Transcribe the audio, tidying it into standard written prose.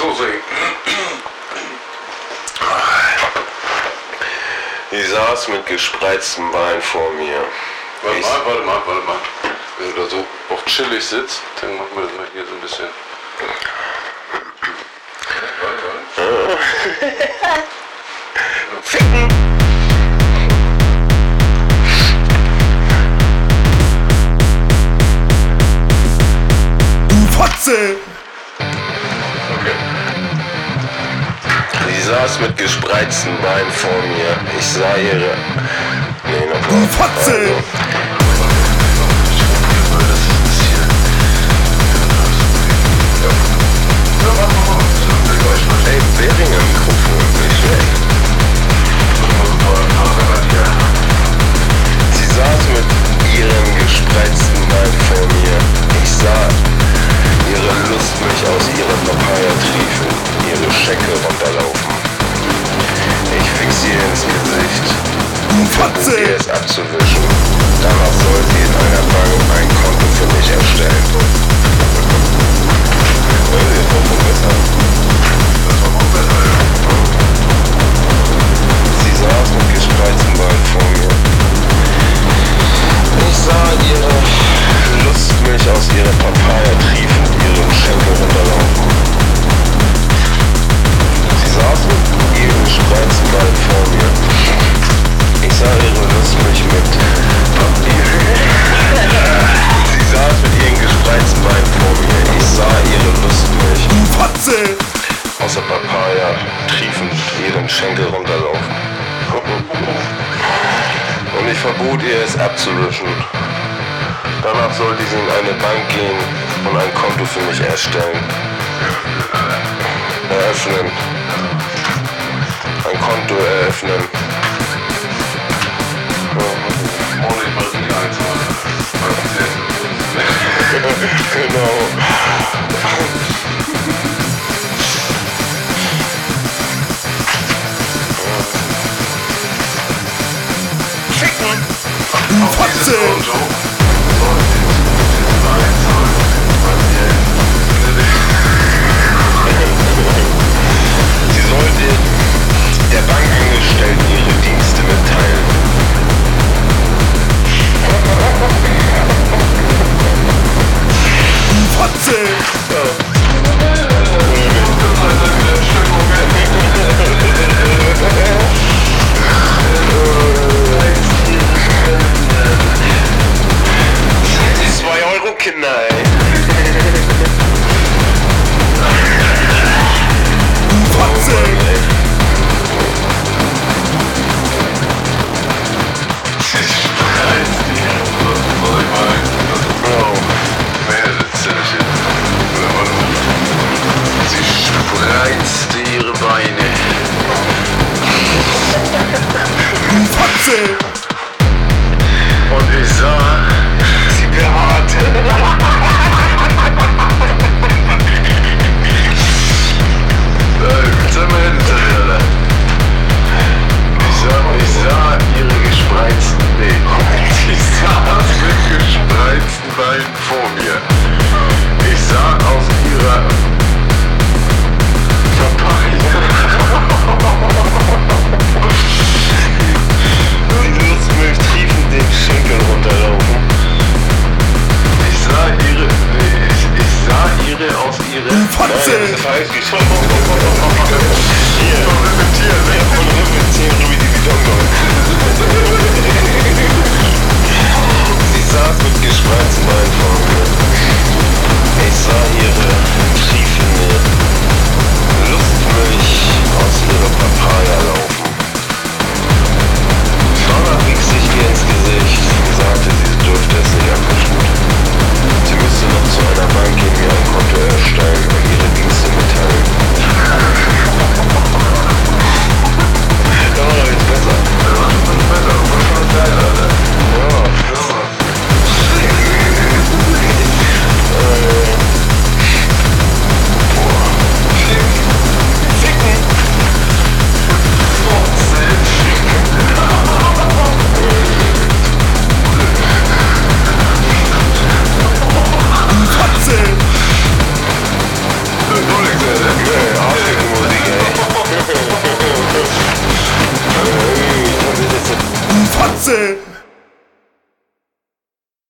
so singen. Sie saß mit gespreiztem Bein vor mir. Warte mal. Wenn du da so auf chillig sitzt, dann machen wir das mal hier so ein bisschen. Ficken! Du Fotze! Okay. Sie saß mit gespreizten Beinen vor mir. Ich sah ihre... Nee, noch Du Fotze! Ey, Beringer Mikrofon, nicht schlecht. Sie saß mit ihren gespreizten Beinen vor mir. Ich sah ihre Lust mich aus ihrer Papaya triefen, ihre Schecke runterlaufen. Ich fixiere ins Gesicht. Du Fotze! Ihr es abzuwischen. Danach soll sie in einer Bank ein Konto für mich erstellen. Jetzt noch besser. Sie saß mit gespreizten Beinen vor mir. Ich sah ihre Lustmilch aus ihrer Papaya triefend ihren Schenkel runterlaufen. Sie saß mit ihren gespreizten Beinen vor mir. Ich sah ihre Lustmilch mit Papier. Sie saß mit ihren gespreizten Beinen vor mir. Ich sah ihre Lustmilch Du Fotze! aus der Papaya triefend ihren Schenkel runterlaufen. Und ich verbot ihr es abzuwischen. Danach sollte sie in eine Bank gehen und ein Konto für mich erstellen. Eröffnen. Ein Konto eröffnen. Ordentlich mal die einzelnen. Genau. Du Fotze! Sie sollte der Bankangestellten ihre Dienste mitteilen. Du Fotze! Die 2-Euro-Kinder, ey. Du Fotze! Sie spreizte ihre Beine. Du Fotze! Und ich sah, sie behaarte. Sag mal hinterher, Alter. Ich sah ihre gespreizten Beine. Sie saß mit gespreizten Beinen vor mir. Ich sah aus ihrer die Lustmilch triefend den Schenkel runterlaufen. Ich sah ihre aus ihrer... Du Fotze! Nein, das ist falsch geschrieben. Hier, repetieren, wie die Bidon. Sie saß mit gespreizten Beinen vor mir. Ich sah ihre triefende Lustmilch aus ihrer Papaya laufen. Danach wies sich ihr ins Gesicht und sagte, sie dürfte es nicht abwischen. Sie müsste noch zu einer Bank gehen, ihr ein Konto erstellen und ihre Dienste mitteilen. Ja, jetzt besser. Ja. Fatze!